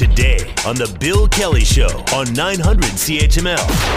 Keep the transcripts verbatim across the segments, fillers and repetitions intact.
Today on The Bill Kelly Show on nine hundred C H M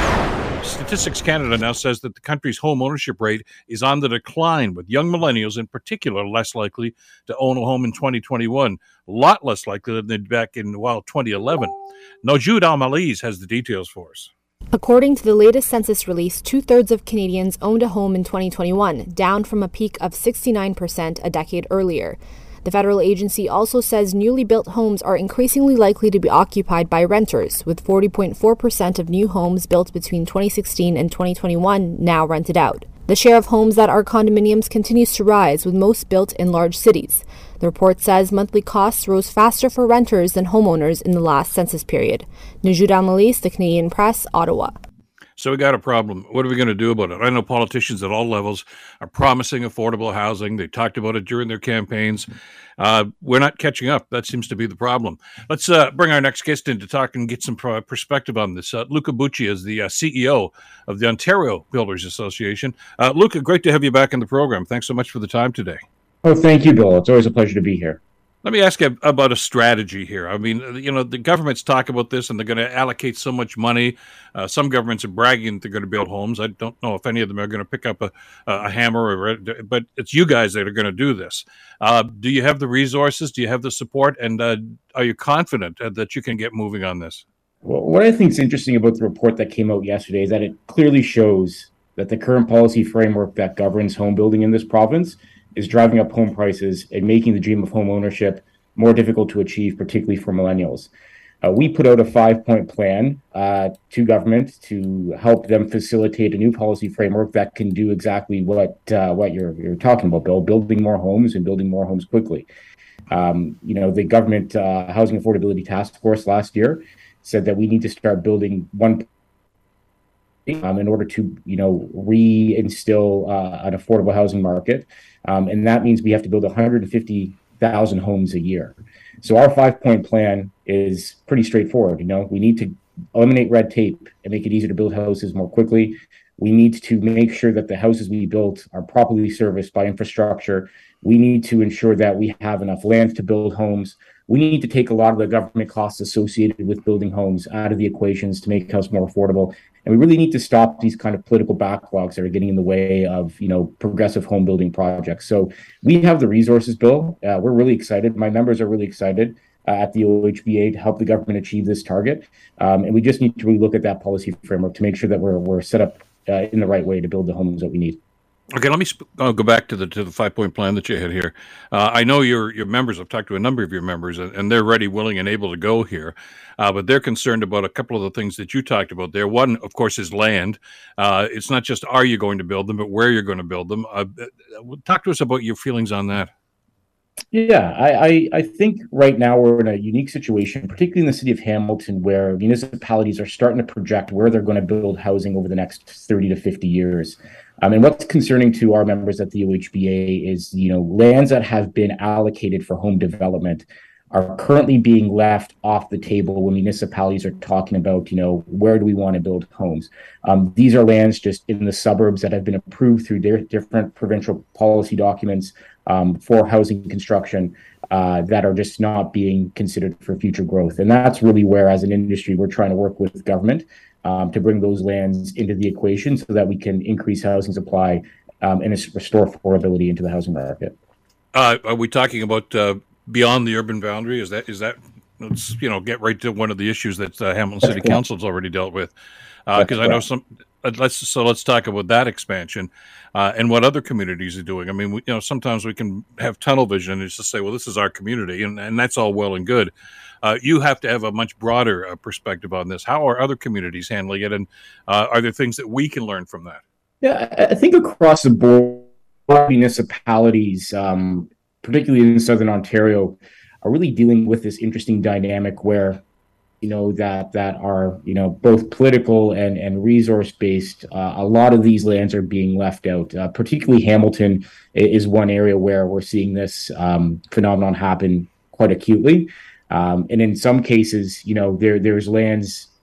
L. Statistics Canada now says that the country's home ownership rate is on the decline, with young millennials in particular less likely to own a home in twenty twenty-one, a lot less likely than they did back in, well, twenty eleven. Nojoud Al-Malez has the details for us. According to the latest census release, two-thirds of Canadians owned a home in twenty twenty-one, down from a peak of sixty-nine percent a decade earlier. The federal agency also says newly built homes are increasingly likely to be occupied by renters, with forty point four percent of new homes built between twenty sixteen and twenty twenty-one now rented out. The share of homes that are condominiums continues to rise, with most built in large cities. The report says monthly costs rose faster for renters than homeowners in the last census period. Nojoud Al-Malez, The Canadian Press, Ottawa. So we got a problem. What are we going to do about it? I know politicians at all levels are promising affordable housing. They talked about it during their campaigns. Uh, we're not catching up. That seems to be the problem. Let's uh, bring our next guest in to talk and get some pro- perspective on this. Uh, Luca Bucci is the uh, C E O of the Ontario Builders Association. Uh, Luca, great to have you back in the program. Thanks so much for the time today. Oh, thank you, Bill. It's always a pleasure to be here. Let me ask you about a strategy here. I mean, you know, the governments talk about this and they're going to allocate so much money. Uh, some governments are bragging that they're going to build homes. I don't know if any of them are going to pick up a, a hammer, or, but it's you guys that are going to do this. Uh, do you have the resources? Do you have the support? And uh, are you confident that you can get moving on this? Well, what I think is interesting about the report that came out yesterday is that it clearly shows that the current policy framework that governs home building in this province is driving up home prices and making the dream of home ownership more difficult to achieve, particularly for millennials. Uh, we put out a five-point plan uh, to government to help them facilitate a new policy framework that can do exactly what uh, what you're you're talking about, Bill, building more homes and building more homes quickly. Um, you know, the government uh, Housing Affordability Task Force last year said that we need to start building one Um, in order to, you know, reinstill uh, an affordable housing market. Um, and that means we have to build one hundred fifty thousand homes a year. So our five-point plan is pretty straightforward. You know, we need to eliminate red tape and make it easier to build houses more quickly. We need to make sure that the houses we build are properly serviced by infrastructure. We need to ensure that we have enough land to build homes. We need to take a lot of the government costs associated with building homes out of the equations to make house more affordable. And we really need to stop these kind of political backlogs that are getting in the way of, you know, progressive home building projects. So we have the resources, Bill. Uh, we're really excited. My members are really excited uh, at the O H B A to help the government achieve this target. Um, and we just need to really look at that policy framework to make sure that we're we're set up uh, in the right way to build the homes that we need. Okay, let me sp- I'll go back to the to the five point plan that you had here. Uh, I know your your members. I've talked to a number of your members, and, and they're ready, willing, and able to go here. Uh, but they're concerned about a couple of the things that you talked about there. One, of course, is land. Uh, it's not just are you going to build them, but where you're going to build them. Uh, talk to us about your feelings on that. Yeah, I, I, I think right now we're in a unique situation, particularly in the city of Hamilton, where municipalities are starting to project where they're going to build housing over the next thirty to fifty years. Um, and what's concerning to our members at the O H B A is, you know, lands that have been allocated for home development are currently being left off the table when municipalities are talking about, you know, where do we want to build homes? Um, these are lands just in the suburbs that have been approved through their different provincial policy documents um, for housing construction uh, that are just not being considered for future growth. And that's really where, as an industry, we're trying to work with government Um, to bring those lands into the equation so that we can increase housing supply um, and restore affordability into the housing market. Uh, are we talking about uh, beyond the urban boundary? Is that is that let's you know get right to one of the issues that uh, Hamilton City That's Council has already dealt with? Because uh, I know some. Uh, let's so let's talk about that expansion uh, and what other communities are doing. I mean, we, you know, sometimes we can have tunnel vision and just say, well, this is our community, and, and that's all well and good. Uh, you have to have a much broader uh, perspective on this. How are other communities handling it, and uh, are there things that we can learn from that? Yeah, I think across the board, municipalities, um, particularly in Southern Ontario, are really dealing with this interesting dynamic where, you know, that that are, you know, both political and, and resource-based. Uh, a lot of these lands are being left out. Uh, particularly Hamilton is one area where we're seeing this um, phenomenon happen quite acutely. Um, and in some cases, you know, there there's lands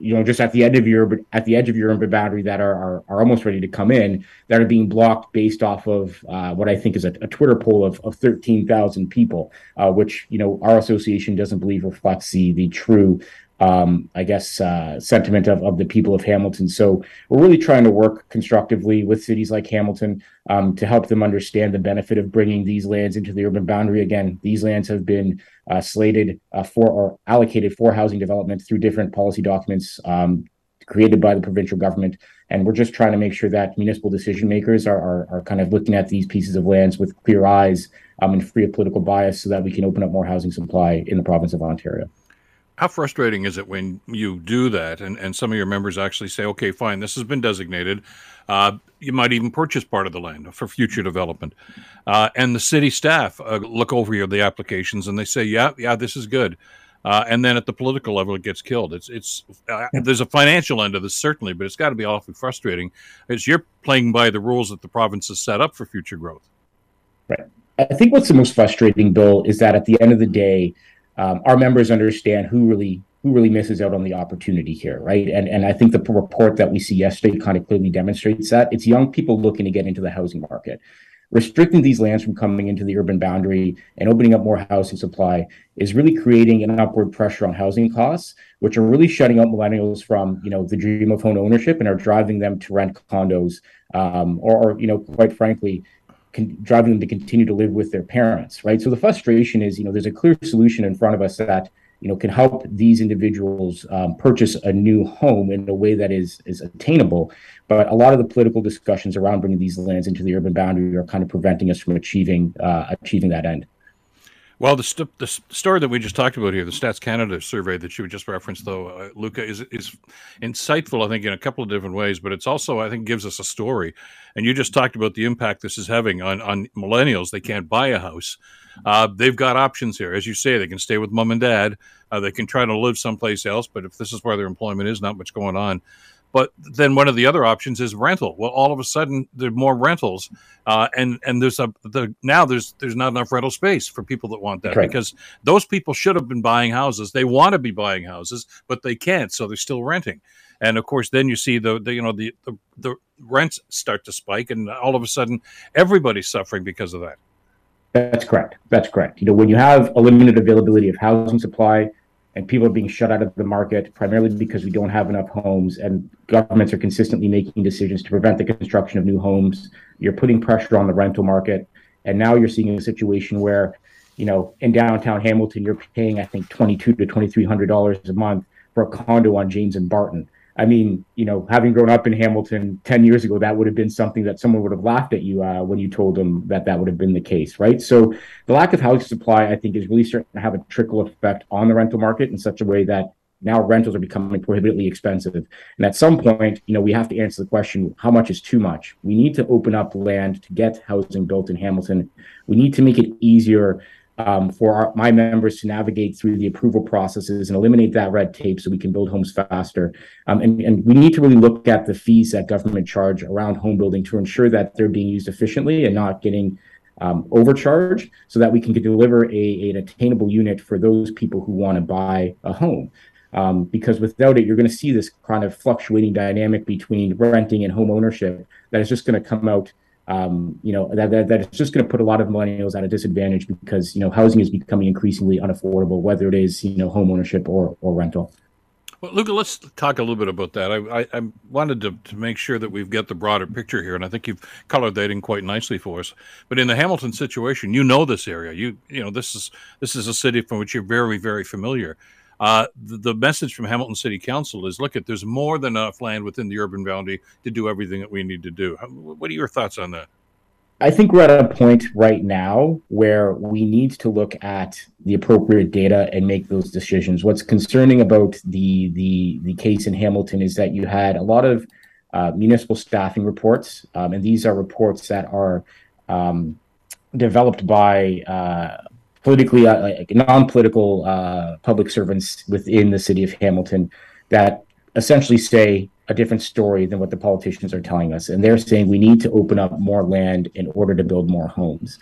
you know, just at the edge of your at the edge of your urban boundary that are, are are almost ready to come in, that are being blocked based off of uh, what I think is a, a Twitter poll of, of thirteen thousand people, uh, which, you know, our association doesn't believe reflects the the true, um, I guess, uh, sentiment of, of the people of Hamilton. So we're really trying to work constructively with cities like Hamilton um, to help them understand the benefit of bringing these lands into the urban boundary. Again, these lands have been uh, slated uh, for or allocated for housing development through different policy documents um, created by the provincial government. And we're just trying to make sure that municipal decision makers are, are, are kind of looking at these pieces of lands with clear eyes um, and free of political bias so that we can open up more housing supply in the province of Ontario. How frustrating is it when you do that and, and some of your members actually say, okay, fine, this has been designated. Uh, you might even purchase part of the land for future development. Uh, and the city staff uh, look over your, the applications and they say, yeah, yeah, this is good. Uh, and then at the political level, it gets killed. It's it's uh, there's a financial end of this, certainly, but it's got to be awfully frustrating because you're playing by the rules that the province has set up for future growth. Right. I think what's the most frustrating, Bill, is that at the end of the day, Um, our members understand who really who really misses out on the opportunity here, right? And and I think the report that we see yesterday kind of clearly demonstrates that. It's young people looking to get into the housing market. Restricting these lands from coming into the urban boundary and opening up more housing supply is really creating an upward pressure on housing costs, which are really shutting out millennials from, you know, the dream of home ownership and are driving them to rent condos um, or, or, you know, quite frankly, Con- driving them to continue to live with their parents, right? So the frustration is, you know, there's a clear solution in front of us that, you know, can help these individuals um, purchase a new home in a way that is is attainable. But a lot of the political discussions around bringing these lands into the urban boundary are kind of preventing us from achieving uh, achieving that end. Well, the, st- the story that we just talked about here, the Stats Canada survey that you just referenced, though, uh, Luca, is is insightful, I think, in a couple of different ways, but it's also, I think, gives us a story. And you just talked about the impact this is having on, on millennials. They can't buy a house. Uh, they've got options here. As you say, they can stay with mom and dad. Uh, they can try to live someplace else, but if this is where their employment is, not much going on. But then one of the other options is rental. Well, all of a sudden there are more rentals, uh, and and there's a the now there's there's not enough rental space for people that want that, right, because those people should have been buying houses. They want to be buying houses, but they can't, so they're still renting. And of course, then you see the, the you know the, the the rents start to spike, and all of a sudden everybody's suffering because of that. That's correct. That's correct. You know, when you have a limited availability of housing supply, and people are being shut out of the market primarily because we don't have enough homes, and governments are consistently making decisions to prevent the construction of new homes. You're putting pressure on the rental market. And now you're seeing a situation where, you know, in downtown Hamilton, you're paying, I think, twenty-two to twenty-three hundred dollars a month for a condo on James and Barton. I mean, you know, having grown up in Hamilton ten years ago, that would have been something that someone would have laughed at you uh, when you told them that that would have been the case, right? So the lack of housing supply, I think, is really starting to have a trickle effect on the rental market in such a way that now rentals are becoming prohibitively expensive. And at some point, you know, we have to answer the question, how much is too much? We need to open up land to get housing built in Hamilton. We need to make it easier Um, for our, my members to navigate through the approval processes and eliminate that red tape so we can build homes faster. Um, and, and we need to really look at the fees that government charge around home building to ensure that they're being used efficiently and not getting um, overcharged, so that we can deliver a, an attainable unit for those people who want to buy a home. Um, because without it, you're going to see this kind of fluctuating dynamic between renting and home ownership that is just going to come out. Um, you know, that, that, that it's just going to put a lot of millennials at a disadvantage because, you know, housing is becoming increasingly unaffordable, whether it is, you know, home ownership or, or rental. Well, Luca, let's talk a little bit about that. I, I, I wanted to, to make sure that we've got the broader picture here, and I think you've colored that in quite nicely for us. But in the Hamilton situation, you know this area. You, you know, this is this is a city from which you're very, very familiar. Uh, the, the message from Hamilton City Council is, look, at there's more than enough land within the urban boundary to do everything that we need to do. What are your thoughts on that? I think we're at a point right now where we need to look at the appropriate data and make those decisions. What's concerning about the the the case in Hamilton is that you had a lot of uh, municipal staffing reports, um, and these are reports that are um, developed by uh, politically uh, like non-political uh, public servants within the city of Hamilton that essentially say a different story than what the politicians are telling us. And they're saying we need to open up more land in order to build more homes.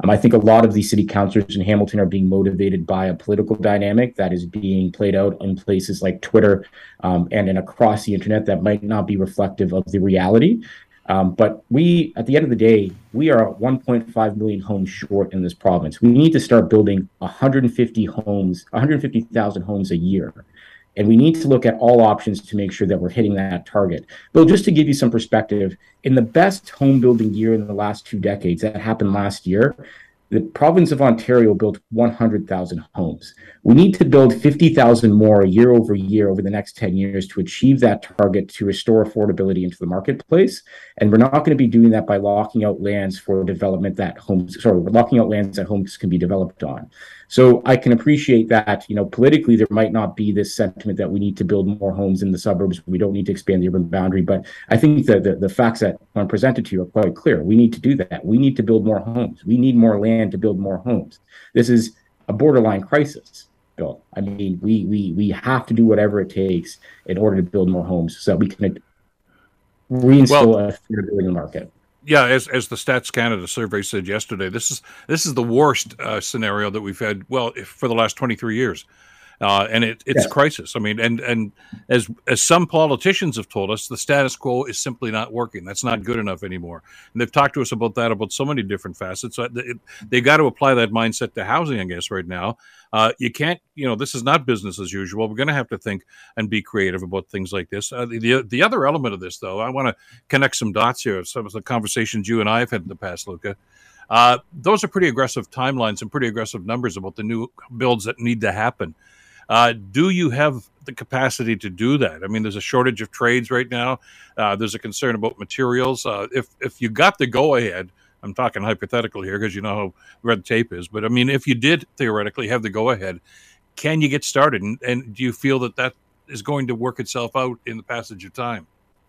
Um, I think a lot of these city councillors in Hamilton are being motivated by a political dynamic that is being played out in places like Twitter um, and, and across the internet that might not be reflective of the reality. Um, but we, at the end of the day, we are one point five million homes short in this province. We need to start building one hundred fifty homes, one hundred fifty thousand homes a year. And we need to look at all options to make sure that we're hitting that target. Bill, just to give you some perspective, in the best home building year in the last two decades, that happened last year, the province of Ontario built one hundred thousand homes. We need to build fifty thousand more year over year over the next ten years to achieve that target, to restore affordability into the marketplace. And we're not going to be doing that by locking out lands for development that homes, sorry, we're locking out lands that homes can be developed on. So I can appreciate that, you know, politically, there might not be this sentiment that we need to build more homes in the suburbs. We don't need to expand the urban boundary. But I think that the, the facts that I'm presented to you are quite clear. We need to do that. We need to build more homes. We need more land to build more homes. This is a borderline crisis, Bill. I mean, we we we have to do whatever it takes in order to build more homes so that we can reinstill well, affordability in the market. Yeah, as as the Stats Canada survey said yesterday, this is this is the worst uh, scenario that we've had, well, if, for the last twenty-three years. Uh, and it, it's yes. a crisis. I mean, and and as as some politicians have told us, the status quo is simply not working. That's not good enough anymore. And they've talked to us about that, about so many different facets. So it, they've got to apply that mindset to housing, I guess, right now. Uh, you can't, you know, this is not business as usual. We're going to have to think and be creative about things like this. Uh, the the other element of this, though, I want to connect some dots here. Some of the conversations you and I have had in the past, Luca. Uh, those are pretty aggressive timelines and pretty aggressive numbers about the new builds that need to happen. Uh, do you have the capacity to do that? I mean, there's a shortage of trades right now. Uh, there's a concern about materials. Uh, if if you got the go-ahead, I'm talking hypothetical here because you know how red tape is, but I mean, if you did theoretically have the go-ahead, can you get started? And, and do you feel that that is going to work itself out in the passage of time?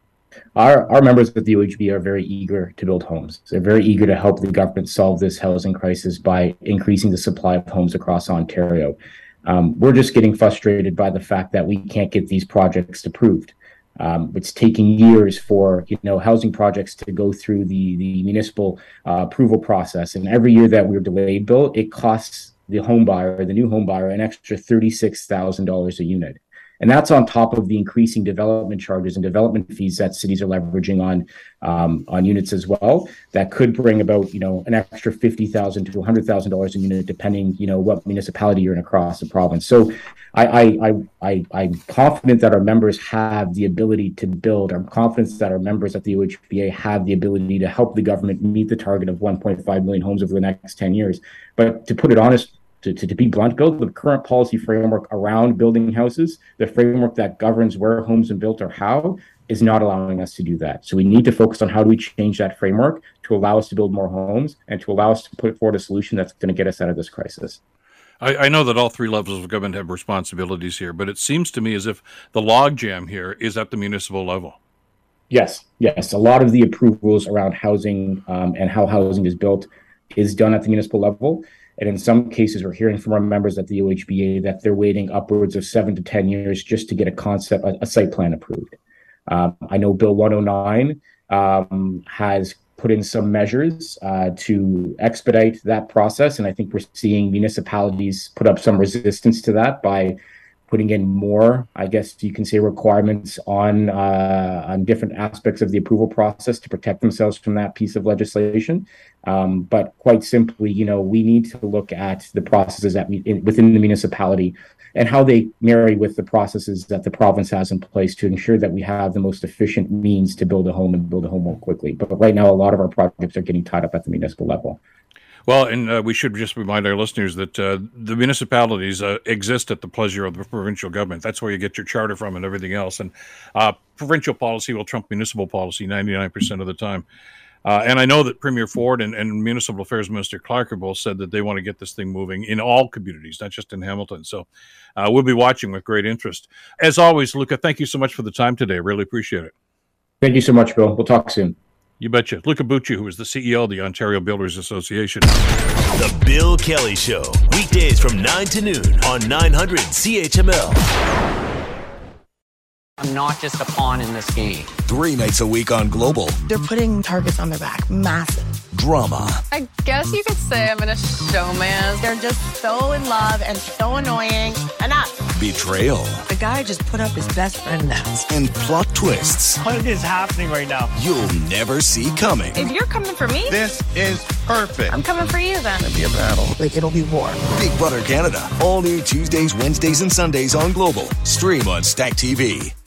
Our our members at the O H B are very eager to build homes. They're very eager to help the government solve this housing crisis by increasing the supply of homes across Ontario. Um, we're just getting frustrated by the fact that we can't get these projects approved. Um, it's taking years for you know housing projects to go through the the municipal uh, approval process, and every year that we're delayed, Bill, it costs the home buyer, the new home buyer, an extra thirty-six thousand dollars a unit. And that's on top of the increasing development charges and development fees that cities are leveraging on um, on units as well. That could bring about, you know, an extra fifty thousand dollars to one hundred thousand dollars a unit, depending, you know, what municipality you're in across the province. So I, I, I, I, I'm confident that our members have the ability to build. I'm confident that our members at the O H B A have the ability to help the government meet the target of one point five million homes over the next ten years. But to put it honest, To, to, to be blunt, Bill, the current policy framework around building houses, the framework that governs where homes are built or how, is not allowing us to do that. So we need to focus on how do we change that framework to allow us to build more homes and to allow us to put forward a solution that's going to get us out of this crisis. I, I know that all three levels of government have responsibilities here, but it seems to me as if the logjam here is at the municipal level. Yes, yes. A lot of the approvals around housing um, and how housing is built is done at the municipal level. And in some cases, we're hearing from our members at the O H B A that they're waiting upwards of seven to ten years just to get a concept, a, a site plan approved. Um, I know Bill one oh nine um, has put in some measures uh, to expedite that process. And I think we're seeing municipalities put up some resistance to that by putting in more, I guess you can say, requirements on uh, on different aspects of the approval process to protect themselves from that piece of legislation. Um, but quite simply, you know, we need to look at the processes that we, in, within the municipality and how they marry with the processes that the province has in place to ensure that we have the most efficient means to build a home and build a home more quickly. But right now, a lot of our projects are getting tied up at the municipal level. Well, and uh, we should just remind our listeners that uh, the municipalities uh, exist at the pleasure of the provincial government. That's where you get your charter from and everything else. And uh, provincial policy will trump municipal policy ninety-nine percent of the time. Uh, and I know that Premier Ford and, and Municipal Affairs Minister Clark have both said that they want to get this thing moving in all communities, not just in Hamilton. So uh, we'll be watching with great interest. As always, Luca, thank you so much for the time today. Really appreciate it. Thank you so much, Bill. We'll talk soon. You betcha. Luca Bucci, who is the C E O of the Ontario Builders Association. The Bill Kelly Show, weekdays from nine to noon on nine hundred C H M L. I'm not just a pawn in this game. Three nights a week on Global. They're putting targets on their back. Massive. Drama. I guess you could say I'm in a showman. They're just so in love and so annoying. Enough. Betrayal. The guy just put up his best friend dance. And plot twists. What is happening right now? You'll never see coming. If you're coming for me, this is perfect. I'm coming for you then. It'll be a battle. Like, it'll be war. Big Brother Canada. All new Tuesdays, Wednesdays, and Sundays on Global. Stream on Stack T V.